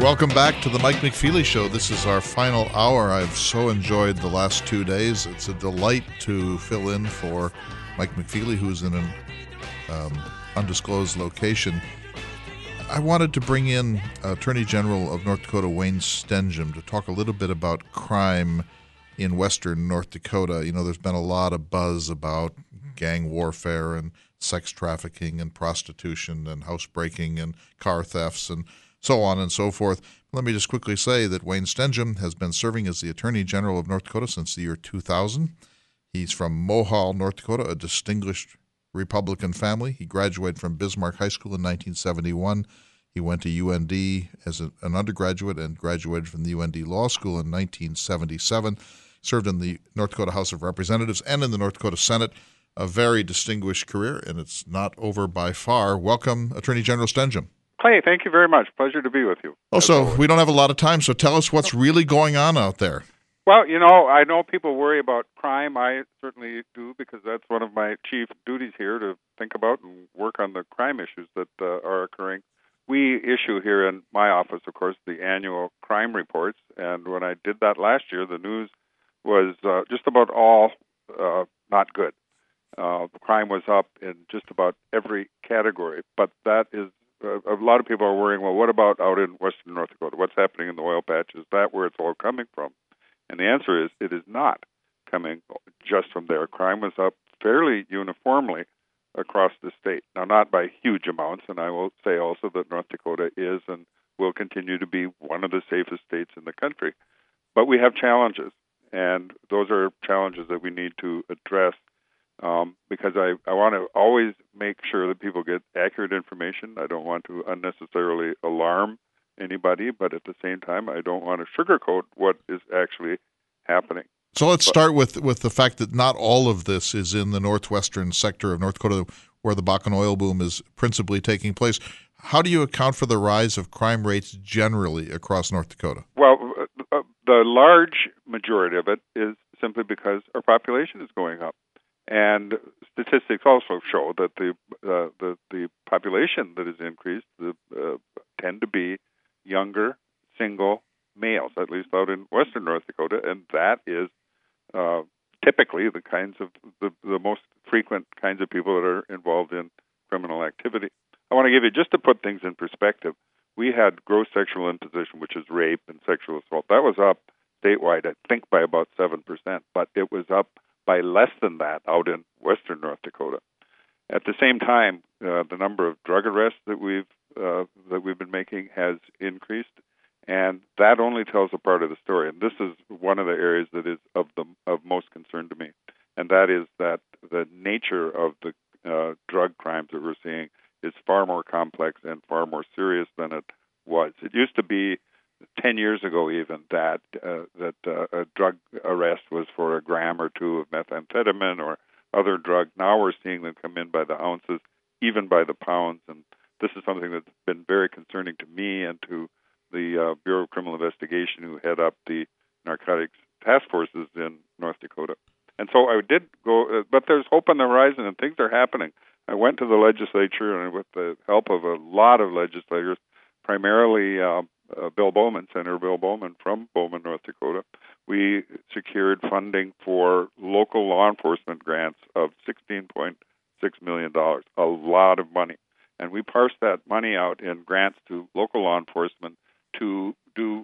Welcome back to the Mike McFeely Show. This is our final hour. I've so enjoyed the last 2 days. It's a delight to fill in for Mike McFeely, who's in an undisclosed location. I wanted to bring in Attorney General of North Dakota, Wayne Stenghjem, to talk a little bit about crime in western North Dakota. You know, there's been a lot of buzz about gang warfare and sex trafficking and prostitution and housebreaking and car thefts and so on and so forth. Let me just quickly say that Wayne Stenghjem has been serving as the Attorney General of North Dakota since the year 2000. He's from Mohall, North Dakota, a distinguished Republican family. He graduated from Bismarck High School in 1971. He went to UND as an undergraduate and graduated from the UND Law School in 1977. Served in the North Dakota House of Representatives and in the North Dakota Senate. A very distinguished career, and it's not over by far. Welcome, Attorney General Stenghjem. Clay, thank you very much. Pleasure to be with you. Also, we don't have a lot of time, so tell us what's really going on out there. Well, you know, I know people worry about crime. I certainly do, because that's one of my chief duties here, to think about and work on the crime issues that are occurring. We issue here in my office, of course, the annual crime reports, and when I did that last year, the news was just about all not good. The crime was up in just about every category, but that is a lot of people are worrying, well, what about out in western North Dakota? What's happening in the oil patch? Is that where it's all coming from? And the answer is, it is not coming just from there. Crime was up fairly uniformly across the state. Now, not by huge amounts, and I will say also that North Dakota is and will continue to be one of the safest states in the country. But we have challenges, and those are challenges that we need to address. Because I want to always make sure that people get accurate information. I don't want to unnecessarily alarm anybody, but at the same time, I don't want to sugarcoat what is actually happening. So let's start with the fact that not all of this is in the northwestern sector of North Dakota, where the Bakken oil boom is principally taking place. How do you account for the rise of crime rates generally across North Dakota? Well, the large majority of it is simply because our population is going up. And statistics also show that the population that is increased tend to be younger, single males, at least out in western North Dakota, and that is typically the kinds of the most frequent kinds of people that are involved in criminal activity. I want to give you, just to put things in perspective, we had gross sexual imposition, which is rape and sexual assault. That was up statewide, I think, by about 7%, but it was up by less than that out in western North Dakota. At the same time, the number of drug arrests that we've been making has increased, and that only tells a part of the story. And this is one of the areas that is of most concern to me, and that is that the nature of the drug crimes that we're seeing is far more complex and far more serious than it was. It used to be 10 years ago even that a drug arrest was for a gram or two of methamphetamine or other drug. Now we're seeing them come in by the ounces, even by the pounds, and this is something that's been very concerning to me and to the Bureau of Criminal Investigation, who head up the narcotics task forces in North Dakota. And so I did go, but there's hope on the horizon and things are happening. I went to the legislature, and with the help of a lot of legislators, primarily Senator Bill Bowman from Bowman, North Dakota, we secured funding for local law enforcement grants of $16.6 million, a lot of money. And we parsed that money out in grants to local law enforcement to do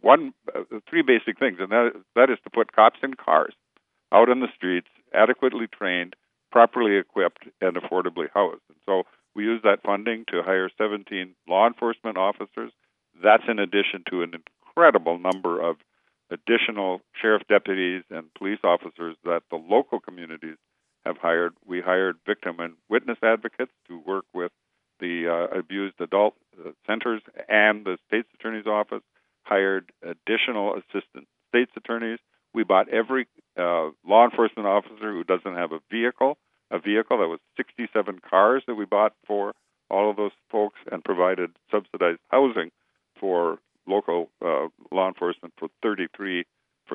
three basic things, and that is to put cops in cars, out on the streets, adequately trained, properly equipped, and affordably housed. And so we used that funding to hire 17 law enforcement officers. That's in addition to an incredible number of additional sheriff deputies and police officers that the local communities have hired. We hired victim and witness advocates to work with the abused adult centers, and the state's attorney's office hired additional assistant state's attorneys. We bought every law enforcement officer who doesn't have a vehicle. That was 67 cars that we bought for all of those folks, and provided subsidized housing for local law enforcement for 33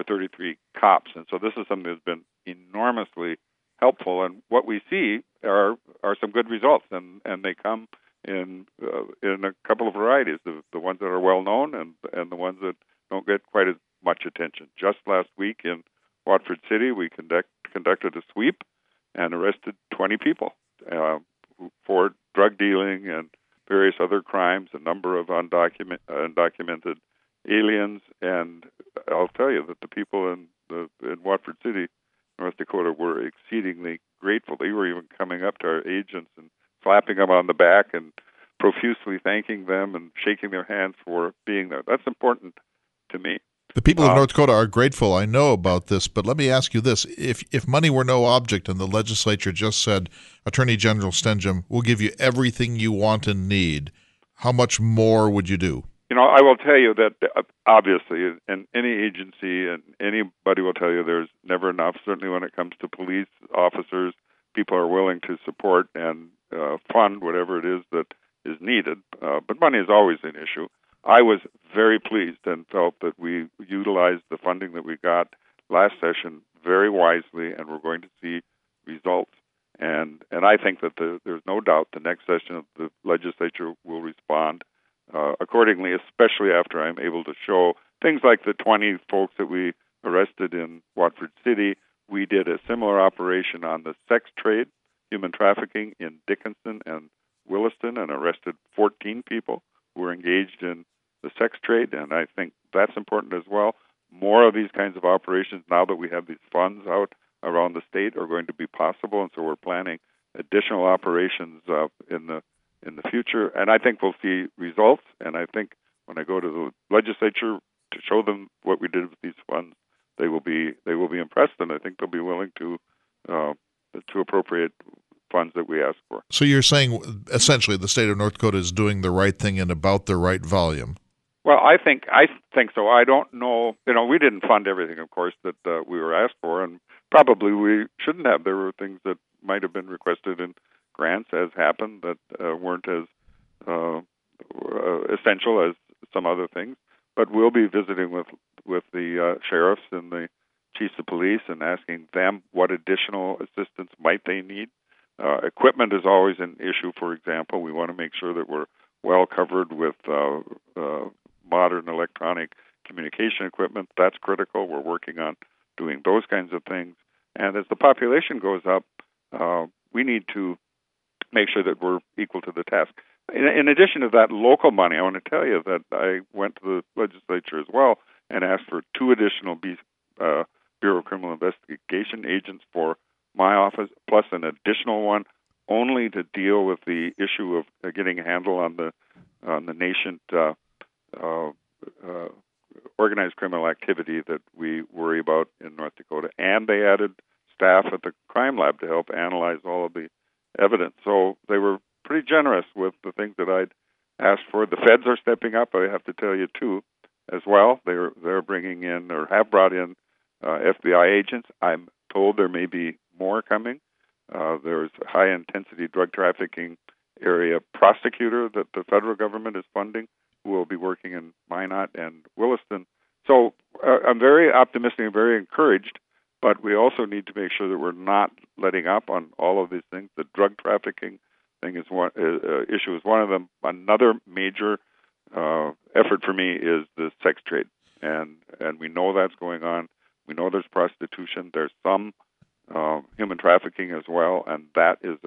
cops. And so this is something that's been enormously helpful. And what we see are some good results, and they come in a couple of varieties, the ones that are well known and the ones that don't get quite as much attention. Just last week in Watford City, we conducted a sweep and arrested 20 people for drug dealing and various other crimes, a number of undocumented aliens, and I'll tell you that the people in Watford City, North Dakota, were exceedingly grateful. They were even coming up to our agents and slapping them on the back and profusely thanking them and shaking their hands for being there. That's important to me. The people of North Dakota are grateful. I know about this, but let me ask you this. If money were no object and the legislature just said, Attorney General Stenjum, we'll give you everything you want and need, how much more would you do? I will tell you that obviously in any agency, and anybody will tell you there's never enough, certainly when it comes to police officers, people are willing to support and fund whatever it is that is needed. But money is always an issue. I was very pleased and felt that we utilized the funding that we got last session very wisely, and we're going to see results. And I think that there's no doubt the next session of the legislature will respond accordingly, especially after I'm able to show things like the 20 folks that we arrested in Watford City. We did a similar operation on the sex trade, human trafficking in Dickinson and Williston, and arrested 14 people who were engaged in the sex trade, and I think that's important as well. More of these kinds of operations, now that we have these funds out around the state, are going to be possible, and so we're planning additional operations in the future, and I think we'll see results. And I think when I go to the legislature to show them what we did with these funds, they will be impressed, and I think they'll be willing to appropriate funds that we ask for. So you're saying essentially the state of North Dakota is doing the right thing in about the right volume. Well, I think so. I don't know. We didn't fund everything, of course, that we were asked for, and probably we shouldn't have. There were things that might have been requested in grants, as happened, that weren't as essential as some other things. But we'll be visiting with the sheriffs and the chiefs of police and asking them what additional assistance might they need. Equipment is always an issue. For example, we want to make sure that we're well covered with modern electronic communication equipment. That's critical. We're working on doing those kinds of things. And as the population goes up, we need to make sure that we're equal to the task. In addition to that local money, I want to tell you that I went to the legislature as well and asked for 2 additional Bureau of Criminal Investigation agents for my office, plus an additional one only to deal with the issue of getting a handle on the nascent organized criminal activity that we worry about in North Dakota. And they added staff at the crime lab to help analyze all of the evidence. So they were pretty generous with the things that I'd asked for. The feds are stepping up, I have to tell you, too, as well. They're bringing in, or have brought in, FBI agents. I'm told there may be more coming. There's a high-intensity drug trafficking area prosecutor that the federal government is funding, who will be working in Minot and Williston. So I'm very optimistic and very encouraged, but we also need to make sure that we're not letting up on all of these things. The drug trafficking thing is one issue is one of them. Another major effort for me is the sex trade, and we know that's going on. We know there's prostitution. There's some human trafficking as well, and that is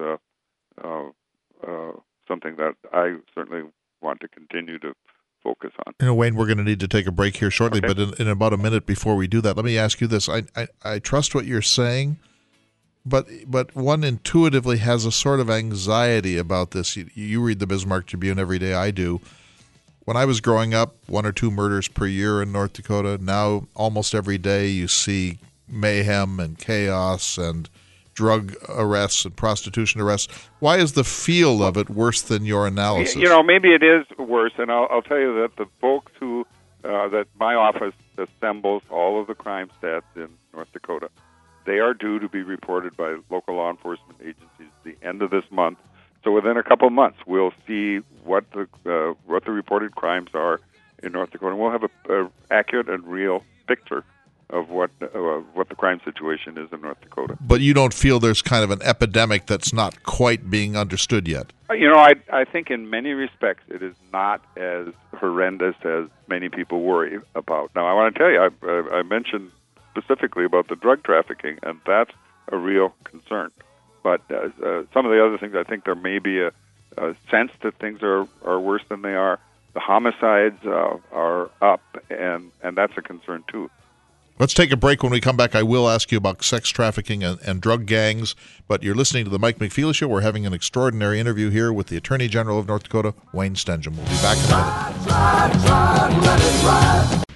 something that I certainly want to continue to focus on. Wayne, we're going to need to take a break here shortly, okay. But in about a minute before we do that, let me ask you this. I trust what you're saying, but one intuitively has a sort of anxiety about this. You read the Bismarck Tribune every day. I do. When I was growing up, 1 or 2 murders per year in North Dakota. Now, almost every day you see mayhem and chaos and drug arrests and prostitution arrests. Why is the feel of it worse than your analysis? Maybe it is worse, and I'll tell you that the folks who that my office assembles all of the crime stats in North Dakota, they are due to be reported by local law enforcement agencies at the end of this month. So within a couple of months, we'll see what the reported crimes are in North Dakota, and we'll have an accurate and real picture of what the crime situation is in North Dakota. But you don't feel there's kind of an epidemic that's not quite being understood yet? I think in many respects it is not as horrendous as many people worry about. Now, I want to tell you, I mentioned specifically about the drug trafficking, and that's a real concern. But some of the other things, I think there may be a sense that things are worse than they are. The homicides are up, and that's a concern too. Let's take a break. When we come back, I will ask you about sex trafficking and drug gangs. But you're listening to the Mike McFeely Show. We're having an extraordinary interview here with the Attorney General of North Dakota, Wayne Stenjum. We'll be back in a minute.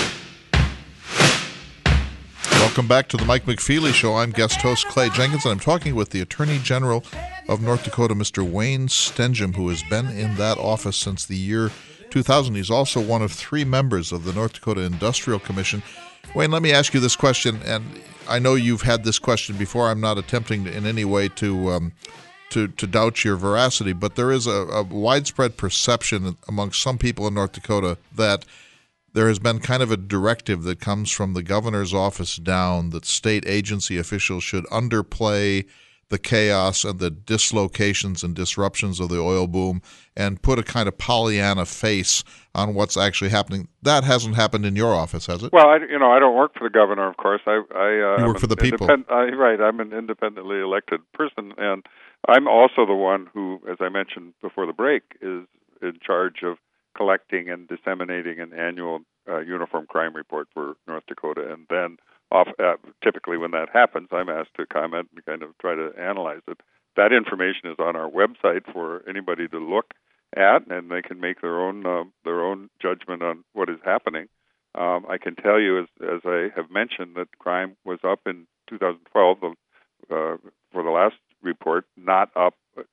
Welcome back to the Mike McFeely Show. I'm guest host Clay Jenkins, and I'm talking with the Attorney General of North Dakota, Mr. Wayne Stenjum, who has been in that office since the year 2000. He's also one of 3 members of the North Dakota Industrial Commission. Wayne, let me ask you this question, and I know you've had this question before. I'm not attempting in any way to doubt your veracity, but there is a widespread perception amongst some people in North Dakota that there has been kind of a directive that comes from the governor's office down that state agency officials should underplay the chaos and the dislocations and disruptions of the oil boom and put a kind of Pollyanna face on what's actually happening. That hasn't happened in your office, has it? Well, I don't work for the governor, of course. You work for the people. Right. I'm an independently elected person, and I'm also the one who, as I mentioned before the break, is in charge of collecting and disseminating an annual uniform crime report for North Dakota, and then typically when that happens, I'm asked to comment and kind of try to analyze it. That information is on our website for anybody to look at, and they can make their own judgment on what is happening. I can tell you, as I have mentioned, that crime was up in 2012 for the last report, not up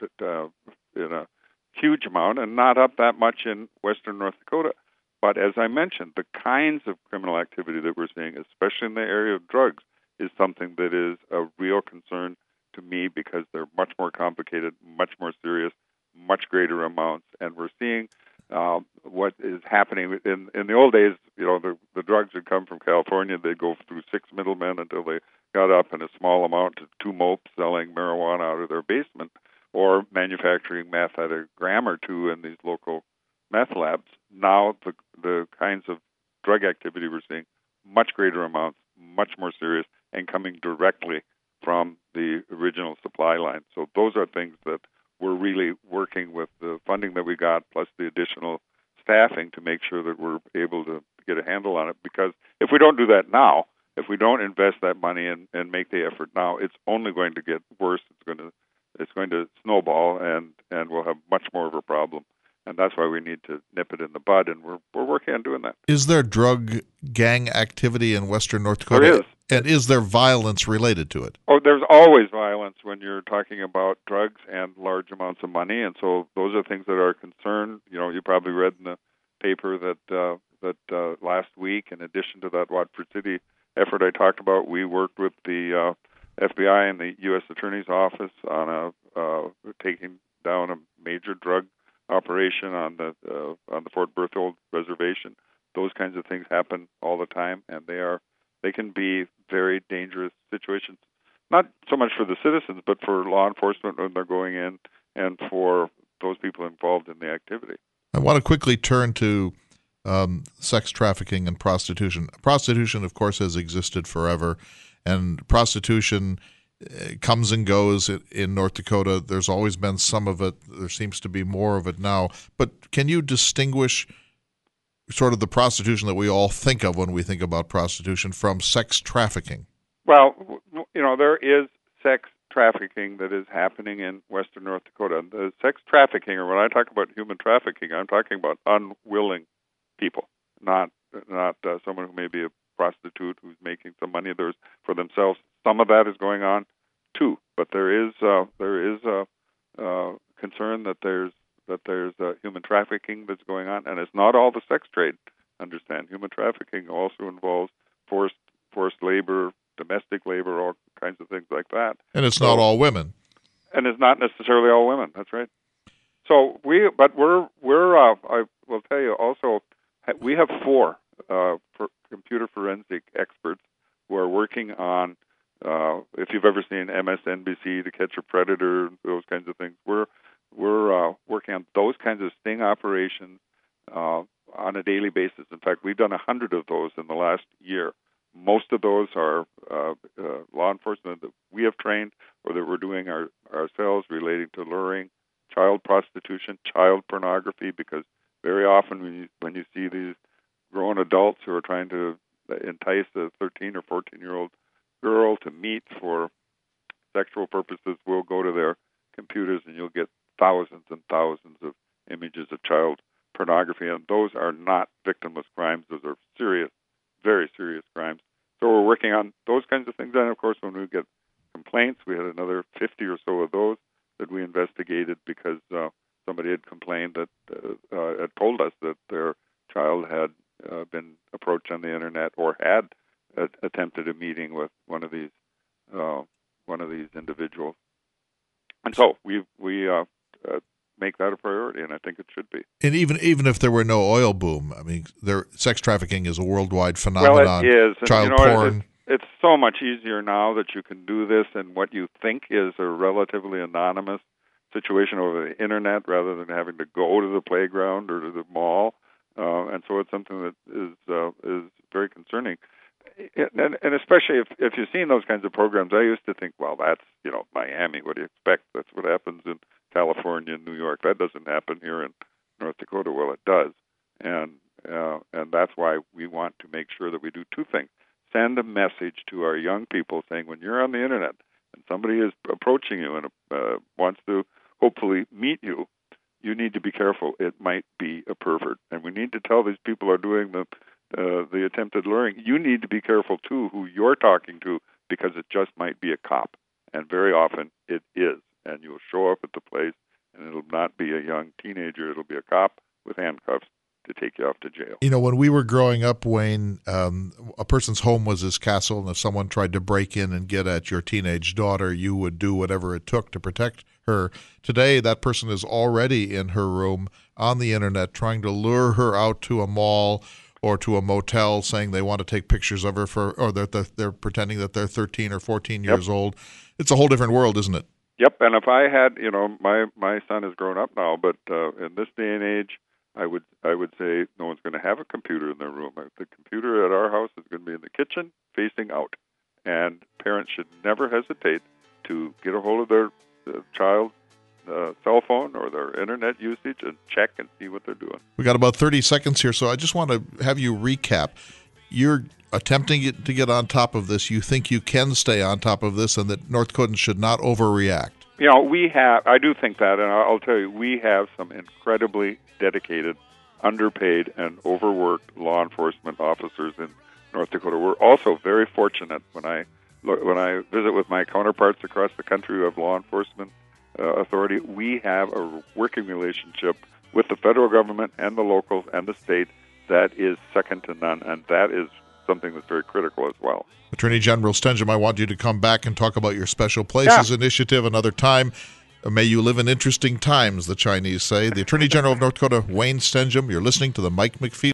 in a huge amount, and not up that much in western North Dakota. But as I mentioned, the kinds of criminal activity that we're seeing, especially in the area of drugs, is something that is a real concern to me because they're much more complicated, much more serious, much greater amounts. And we're seeing what is happening. In the old days, the drugs would come from California. They'd go through 6 middlemen until they got up in a small amount to 2 mopes selling marijuana out of their basement or manufacturing meth at a gram or 2 in these local meth labs. Now the kinds of drug activity we're seeing, much greater amounts, much more serious, and coming directly from the original supply line. So those are things that we're really working with the funding that we got, plus the additional staffing to make sure that we're able to get a handle on it. Because if we don't do that now, if we don't invest that money and make the effort now, it's only going to get worse. It's going to snowball, and we'll have much more of a problem. And that's why we need to nip it in the bud, and we're working on doing that. Is there drug gang activity in western North Dakota? There is. And is there violence related to it? Oh, there's always violence when you're talking about drugs and large amounts of money, and so those are things that are a concern. You probably read in the paper that last week, in addition to that Watford City effort I talked about, we worked with the FBI and the U.S. Attorney's Office on taking down a major drug operation on the Fort Berthold Reservation. Those kinds of things happen all the time, and they can be very dangerous situations, not so much for the citizens, but for law enforcement when they're going in and for those people involved in the activity. I want to quickly turn to sex trafficking and prostitution. Prostitution, of course, has existed forever, and prostitution comes and goes in North Dakota. There's always been some of it. There seems to be more of it now. But can you distinguish sort of the prostitution that we all think of when we think about prostitution from sex trafficking? Well, there is sex trafficking that is happening in western North Dakota. The sex trafficking, or when I talk about human trafficking, I'm talking about unwilling people, not someone who may be a prostitute who's making some money for themselves. Some of that is going on too, but there is a concern that there's human trafficking that's going on, and it's not all the sex trade. Understand, human trafficking also involves forced labor, domestic labor, all kinds of things like that. And it's not all women. And it's not necessarily all women. That's right. So I will tell you also, we have 4 computer forensic experts who are working on, if you've ever seen MSNBC, To Catch a Predator, those kinds of things. We're working on those kinds of sting operations on a daily basis. In fact, we've done 100 of those in the last year. Most of those are law enforcement that we have trained or that we're doing ourselves relating to luring, child prostitution, child pornography, because very often when you see these grown adults who are trying to entice a 13 or 14-year-old girl to meet for sexual purposes, we'll go to their computers and you'll get thousands and thousands of images of child pornography, and those are not victimless crimes. Those are serious, very serious crimes. So we're working on those kinds of things. And, of course, when we get complaints, we had another 50 or so of those that we investigated because somebody had complained that had told us that their child had been approached on the Internet or had attempted a meeting with one of these individuals. And so we make that a priority, and I think it should be. And even if there were no oil boom, I mean, sex trafficking is a worldwide phenomenon. Well, it is. Child and, porn. It's so much easier now that you can do this in what you think is a relatively anonymous situation over the Internet rather than having to go to the playground or to the mall. And so it's something that is very concerning. And especially if you've seen those kinds of programs, I used to think, well, that's, Miami. What do you expect? That's what happens in California and New York. That doesn't happen here in North Dakota. Well, it does. And that's why we want to make sure that we do two things. Send a message to our young people saying when you're on the Internet and somebody is approaching you and wants to hopefully meet you, you need to be careful. It might be a pervert. And we need to tell these people who are doing the attempted luring, you need to be careful, too, who you're talking to, because it just might be a cop. And very often it is. And you'll show up at the place, and it'll not be a young teenager. It'll be a cop with handcuffs to take you off to jail. When we were growing up, Wayne, a person's home was his castle, and if someone tried to break in and get at your teenage daughter, you would do whatever it took to protect her. Today, that person is already in her room on the Internet trying to lure her out to a mall or to a motel, saying they want to take pictures of her or they're pretending that they're 13 or 14 years old. It's a whole different world, isn't it? Yep, and if I had, my son has grown up now, but in this day and age, I would say no one's going to have a computer in their room. The computer at our house is going to be in the kitchen, facing out, and parents should never hesitate to get a hold of their child's cell phone or their Internet usage and check and see what they're doing. We got about 30 seconds here, so I just want to have you recap. You're attempting to get on top of this. You think you can stay on top of this and that North Dakotans should not overreact. I do think that, and I'll tell you, we have some incredibly dedicated, underpaid, and overworked law enforcement officers in North Dakota. We're also very fortunate when I visit with my counterparts across the country who have law enforcement authority. We have a working relationship with the federal government and the locals and the state that is second to none, and that is something that's very critical as well. Attorney General Stenjum, I want you to come back and talk about your Special Places Initiative another time. May you live in interesting times, the Chinese say. The Attorney General of North Dakota, Wayne Stenjum, you're listening to the Mike McPhee